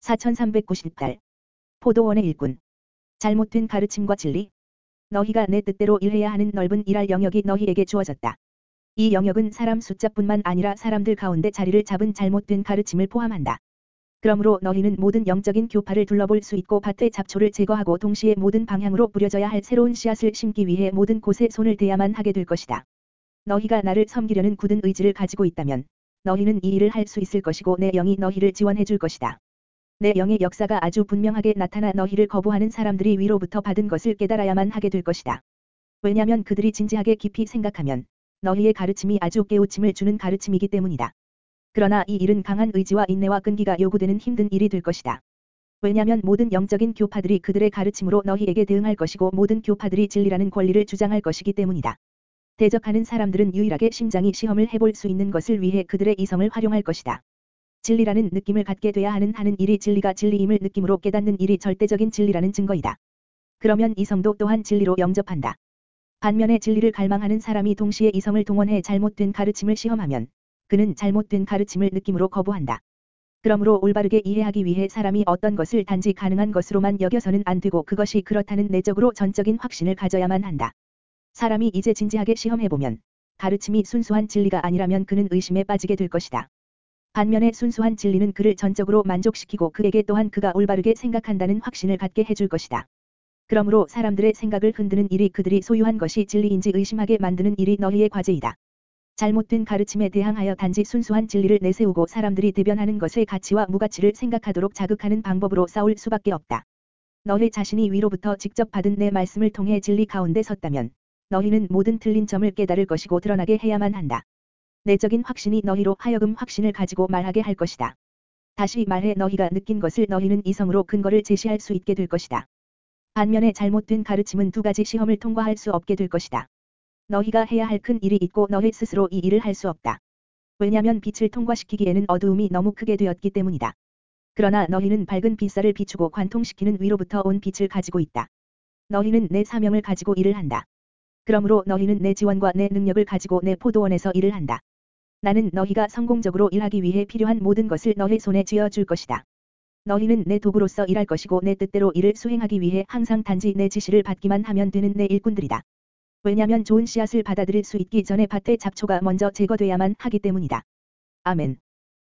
4390달. 포도원의 일꾼. 잘못된 가르침과 진리. 너희가 내 뜻대로 일해야 하는 넓은 일할 영역이 너희에게 주어졌다. 이 영역은 사람 숫자뿐만 아니라 사람들 가운데 자리를 잡은 잘못된 가르침을 포함한다. 그러므로 너희는 모든 영적인 교파를 둘러볼 수 있고 밭의 잡초를 제거하고 동시에 모든 방향으로 뿌려져야 할 새로운 씨앗을 심기 위해 모든 곳에 손을 대야만 하게 될 것이다. 너희가 나를 섬기려는 굳은 의지를 가지고 있다면 너희는 이 일을 할 수 있을 것이고 내 영이 너희를 지원해 줄 것이다. 내 영의 역사가 아주 분명하게 나타나 너희를 거부하는 사람들이 위로부터 받은 것을 깨달아야만 하게 될 것이다. 왜냐하면 그들이 진지하게 깊이 생각하면 너희의 가르침이 아주 깨우침을 주는 가르침이기 때문이다. 그러나 이 일은 강한 의지와 인내와 끈기가 요구되는 힘든 일이 될 것이다. 왜냐하면 모든 영적인 교파들이 그들의 가르침으로 너희에게 대응할 것이고 모든 교파들이 진리라는 권리를 주장할 것이기 때문이다. 대적하는 사람들은 유일하게 심장이 시험을 해볼 수 있는 것을 위해 그들의 이성을 활용할 것이다. 진리라는 느낌을 갖게 돼야 하는 일이 진리가 진리임을 느낌으로 깨닫는 일이 절대적인 진리라는 증거이다. 그러면 이성도 또한 진리로 영접한다. 반면에 진리를 갈망하는 사람이 동시에 이성을 동원해 잘못된 가르침을 시험하면 그는 잘못된 가르침을 느낌으로 거부한다. 그러므로 올바르게 이해하기 위해 사람이 어떤 것을 단지 가능한 것으로만 여겨서는 안 되고 그것이 그렇다는 내적으로 전적인 확신을 가져야만 한다. 사람이 이제 진지하게 시험해보면 가르침이 순수한 진리가 아니라면 그는 의심에 빠지게 될 것이다. 반면에 순수한 진리는 그를 전적으로 만족시키고 그에게 또한 그가 올바르게 생각한다는 확신을 갖게 해줄 것이다. 그러므로 사람들의 생각을 흔드는 일이 그들이 소유한 것이 진리인지 의심하게 만드는 일이 너희의 과제이다. 잘못된 가르침에 대항하여 단지 순수한 진리를 내세우고 사람들이 대변하는 것의 가치와 무가치를 생각하도록 자극하는 방법으로 싸울 수밖에 없다. 너희 자신이 위로부터 직접 받은 내 말씀을 통해 진리 가운데 섰다면 너희는 모든 틀린 점을 깨달을 것이고 드러나게 해야만 한다. 내적인 확신이 너희로 하여금 확신을 가지고 말하게 할 것이다. 다시 말해 너희가 느낀 것을 너희는 이성으로 근거를 제시할 수 있게 될 것이다. 반면에 잘못된 가르침은 두 가지 시험을 통과할 수 없게 될 것이다. 너희가 해야 할 큰 일이 있고 너희 스스로 이 일을 할 수 없다. 왜냐하면 빛을 통과시키기에는 어두움이 너무 크게 되었기 때문이다. 그러나 너희는 밝은 빛살을 비추고 관통시키는 위로부터 온 빛을 가지고 있다. 너희는 내 사명을 가지고 일을 한다. 그러므로 너희는 내 지원과 내 능력을 가지고 내 포도원에서 일을 한다. 나는 너희가 성공적으로 일하기 위해 필요한 모든 것을 너희 손에 쥐어 줄 것이다. 너희는 내 도구로서 일할 것이고 내 뜻대로 일을 수행하기 위해 항상 단지 내 지시를 받기만 하면 되는 내 일꾼들이다. 왜냐하면 좋은 씨앗을 받아들일 수 있기 전에 밭의 잡초가 먼저 제거돼야만 하기 때문이다. 아멘.